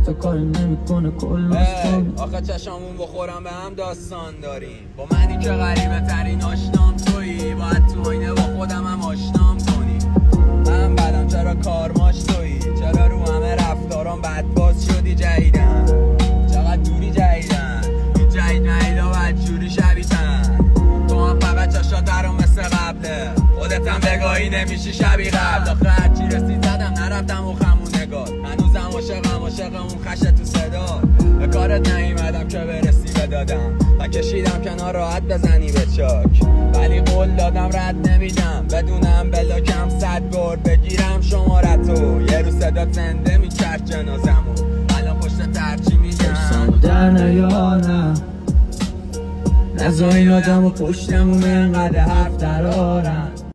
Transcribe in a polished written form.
تو کاری نمیکنه کل آخه چشامون بخورم به هم داستان داریم. با منی که غریبه ترین آشنام تویی، باید تو آینه با خودم هم آشنام کنی. من بدم چرا کارماش تویی، چرا رو همه رفتارام بدباز شدی جدیدن. چقدر دوری جدیدن، این جدید مهیدا بدجوری شبیتن. تو هم فقط چشاترم مثل قبله، خودت هم بگاهی نمیشی شبیه قبل. آخه هرچی رسید زدم نرفتم و خمونگار، هنوزم عاشق اون خشه تو صدا. به کارت نیومدم که برسی به دادم، من کشیدم کنار راحت بزنی به چاک. ولی قول دادم رد نمیدم، بدونم بلاکم 100 بار بگیرم شمارتو. یه رو صدات زنده میکرد جنازمو، الان پشت ترچی میگم در نیارم، نزا این آدم و پشتمون انقدر حرف درارم.